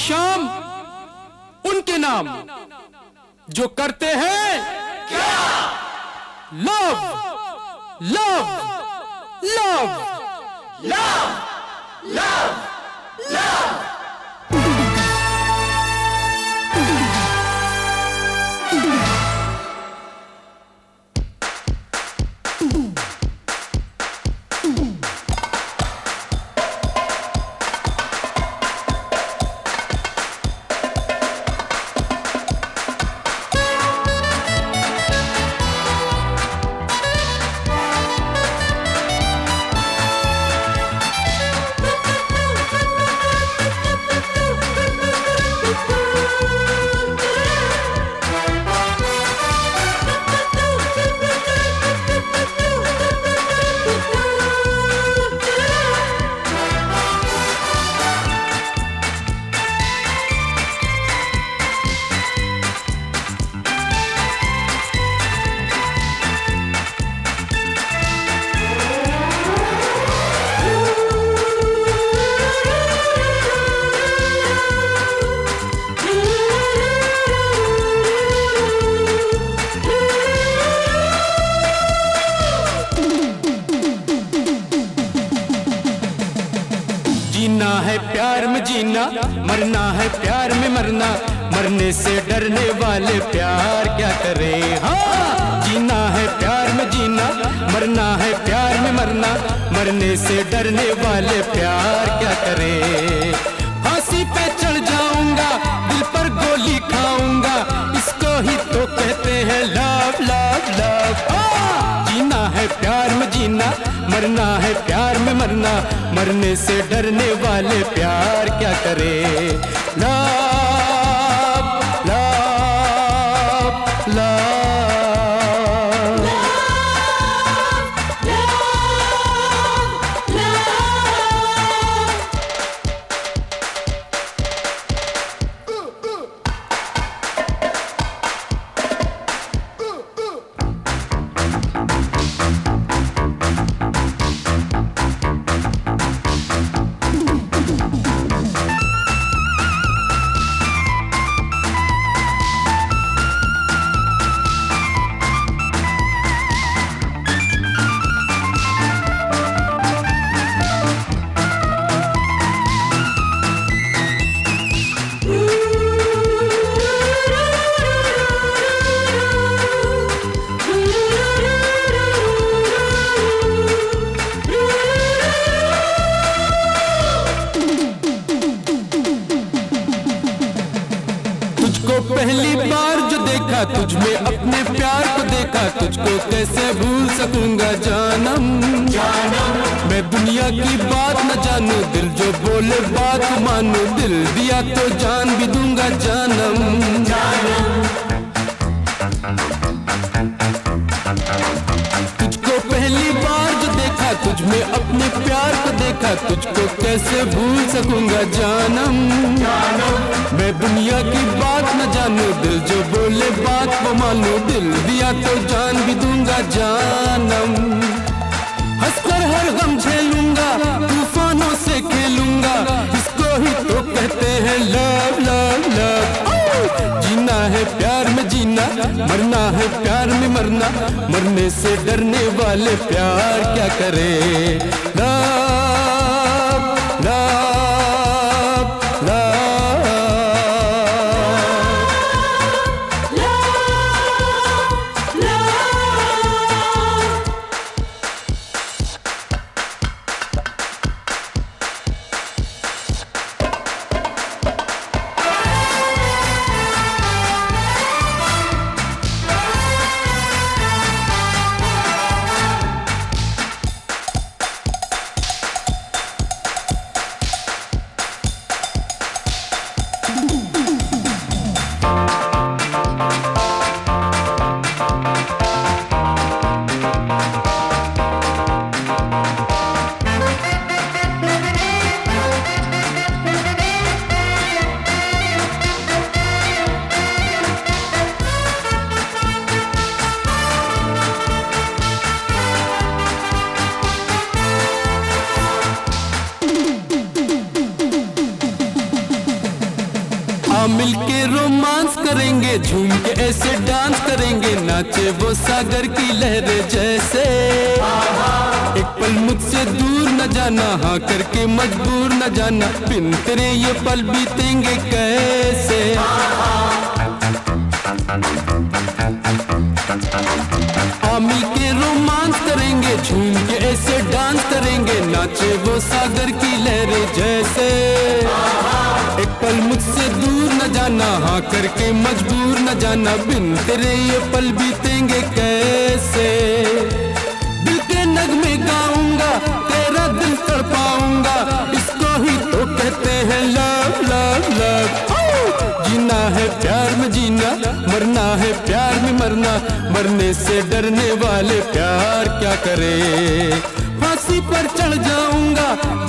शाम उनके नाम जो करते हैं क्या? Love love love love love love. जीना है प्यार में जीना, मरना है प्यार में मरना, मरने से डरने वाले प्यार क्या करे। हाँ, जीना है प्यार में जीना, मरना है प्यार में मरना, मरने से डरने वाले प्यार क्या करे। फांसी पे चढ़ जाऊंगा, दिल पर गोली खाऊंगा, इसको ही तो कहते हैं लव लव लव। जीना है प्यार में जीना, मरना है प्यार में मरना, मरने से डरने वाले प्यार क्या करे। Love love love. पहली बार जो देखा तुझ में अपने प्यार को देखा, तुझको कैसे भूल सकूंगा जानम जानम। मैं दुनिया की बात न जानू, दिल जो बोले बात मानू, दिल दिया तो जान भी दूंगा जानम जानम। तुझको पहली बार जो देखा, तुझ में अपने प्यार को देखा, तुझको कैसे भूल सकूंगा जानम जानम। मैं दुनिया की बात न जानू, दिल जो बोले बात वो मानू, दिल दिया तो जान भी दूंगा जानम। हंसकर हर गम झेलूंगा, तूफानों से खेलूंगा, इसको ही तो कहते हैं लव लव लव। जीना है प्यार में जीना, मरना है प्यार में मरना, मरने से डरने वाले प्यार क्या करे। Love love love. रोमांस करेंगे, झूम के ऐसे डांस करेंगे, नाचे वो सागर की लहरें जैसे। एक पल मुझसे दूर न जाना, हाँ करके मजबूर न जाना, बिन तेरे ये पल बीतेंगे कैसे। मिल के रोमांस करेंगे, झूम के ऐसे डांस करेंगे, नाचे वो सागर की लहरें जैसे। एक पल मुझसे दूर न जाना, हाँ करके मजबूर न जाना, बिन तेरे ये पल बीतेंगे कैसे। दिल के नगमे गाऊंगा, तेरा दिल तड़पाऊंगा, इसको ही तो कहते हैं लव लव लव। जीना है प्यार में जीना, मरना है प्यार में मरना, मरने से डरने वाले प्यार क्या करे। फांसी पर चढ़ जाऊंगा,